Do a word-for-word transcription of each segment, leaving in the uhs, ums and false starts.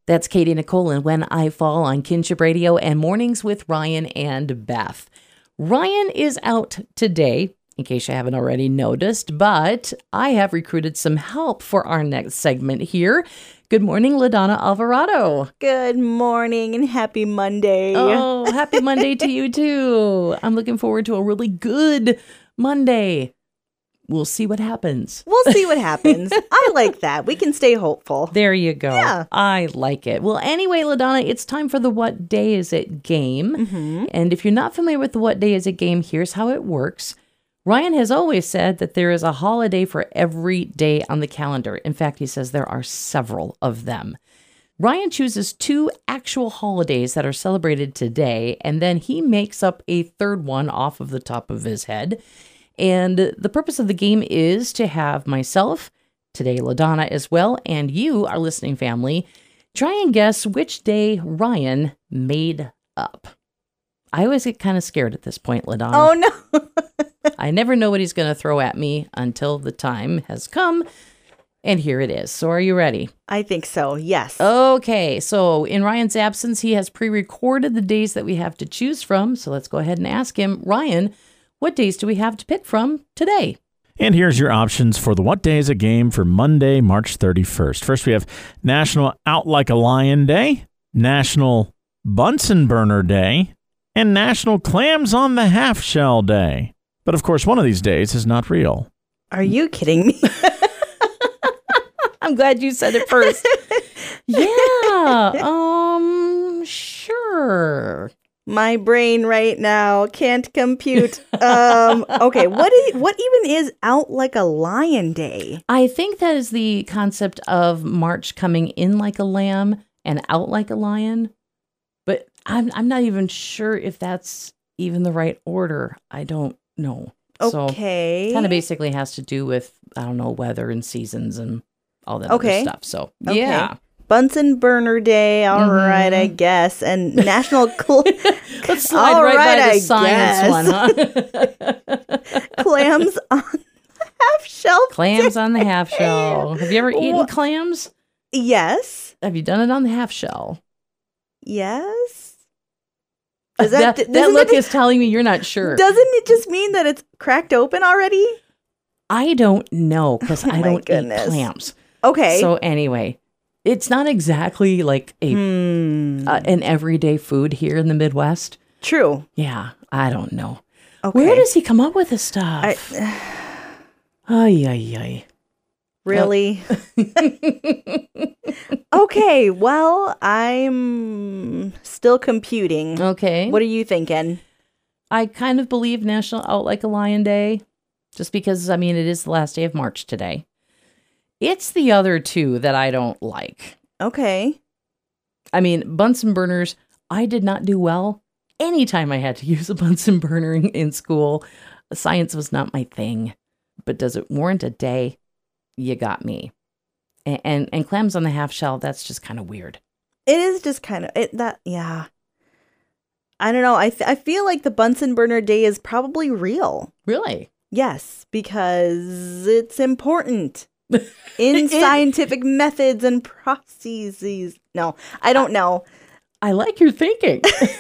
That's Katie Nicole and When I Fall on Kinship Radio and Mornings with Ryan and Beth. Ryan is out today, in case you haven't already noticed, but I have recruited some help for our next segment here. Good morning, LaDonna Alvarado. Good morning and happy Monday. Oh, happy Monday to you too. I'm looking forward to a really good Monday. We'll see what happens. We'll see what happens. I like that. We can stay hopeful. There you go. Yeah. I like it. Well, anyway, LaDonna, it's time for the What Day Is It game. Mm-hmm. And if you're not familiar with the What Day Is It game, here's how it works. Ryan has always said that there is a holiday for every day on the calendar. In fact, he says there are several of them. Ryan chooses two actual holidays that are celebrated today, and then he makes up a third one off of the top of his head. And the purpose of the game is to have myself, today LaDonna as well, and you, our listening family, try and guess which day Ryan made up. I always get kind of scared at this point, LaDonna. Oh, no. I never know what he's going to throw at me until the time has come. And here it is. So are you ready? I think so, yes. Okay, so in Ryan's absence, he has pre-recorded the days that we have to choose from. So let's go ahead and ask him, Ryan, what days do we have to pick from today? And here's your options for the What Day Is a Game for Monday, March thirty-first. First, we have National Out Like a Lion Day, National Bunsen Burner Day, and National Clams on the Half Shell Day. But of course, one of these days is not real. Are you kidding me? I'm glad you said it first. Yeah, um, sure. My brain right now can't compute. Um, okay, what is what even is Out Like a Lion Day? I think that is the concept of March coming in like a lamb and out like a lion. But I'm I'm not even sure if that's even the right order. I don't know. Okay. So kind of basically has to do with, I don't know, weather and seasons and all that Okay. other stuff. So, Okay. yeah. Bunsen Burner Day, all Mhm. right, I guess. And National Cl- Let's slide All right, right, by the I science guess. one, huh? Clams on the Half Shell Clams Day. on the half shell. Have you ever eaten Wha- clams? Yes. Have you done it on the half shell? Yes. That, Does that, that, doesn't look it- is telling me you're not sure. Doesn't it just mean that it's cracked open already? I don't know because Oh I my don't goodness. eat clams. Okay. So anyway, it's not exactly like a Hmm. uh, an everyday food here in the Midwest. True. Yeah, I don't know. Okay. Where does he come up with this stuff? I, Ay, ay, ay. really? Okay. Well, I'm still computing. Okay. What are you thinking? I kind of believe National Out Like a Lion Day, just because, I mean, it is the last day of March today. It's the other two that I don't like. Okay. I mean, Bunsen burners, I did not do well anytime I had to use a Bunsen burner in, in school. Science was not my thing. But does it warrant a day? You got me. And and, and clams on the half shell, that's just kind of weird. It is just kind of it that yeah. I don't know. I th- I feel like the Bunsen burner day is probably real. Really? Yes, because it's important in It- scientific methods and processes. No, I don't know. I like your thinking.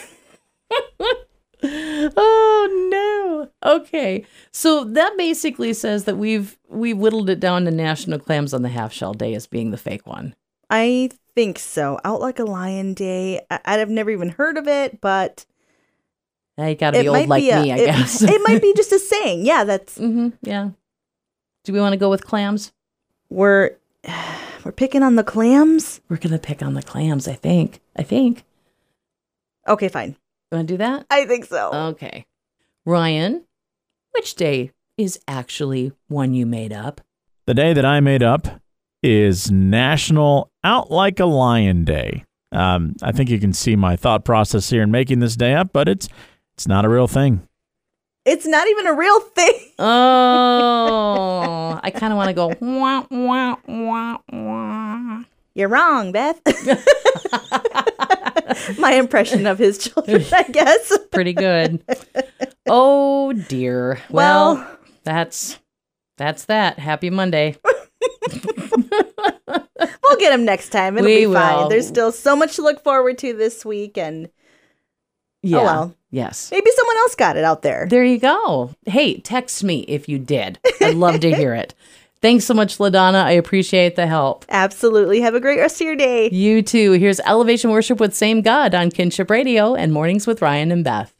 Oh no. Okay. So that basically says that we've we've whittled it down to National Clams on the Half Shell Day as being the fake one. I think so. Out Like a Lion Day. I- I've never even heard of it, but Now you gotta it be old might like be a, me, I it, guess. it might be just a saying. Yeah, that's hmm yeah. Do we want to go with clams? we're we're picking on the clams. We're gonna pick on the clams, I think. I think. Okay, fine. You wanna do that? I think so. Okay. Ryan, which day is actually one you made up? The day that I made up is National Out Like a Lion Day. Um, I think you can see my thought process here in making this day up, but it's it's not a real thing. It's not even a real thing. Oh, I kind of want to go, wah, wah, wah, wah. You're wrong, Beth. My impression of his children, I guess. Pretty good. Oh, dear. Well, Well, that's that's that. Happy Monday. We'll get them next time. It'll We be fine. will. There's still so much to look forward to this week, and Yeah. oh well. Yes. Maybe someone else got it out there. There you go. Hey, text me if you did. I'd love to hear it. Thanks so much, LaDonna. I appreciate the help. Absolutely. Have a great rest of your day. You too. Here's Elevation Worship with Same God on Kinship Radio and Mornings with Ryan and Beth.